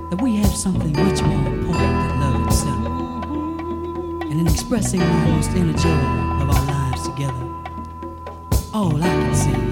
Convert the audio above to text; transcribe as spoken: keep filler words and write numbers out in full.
that we have something much more important than love itself. And in expressing the most inner joy of our lives together, all I can see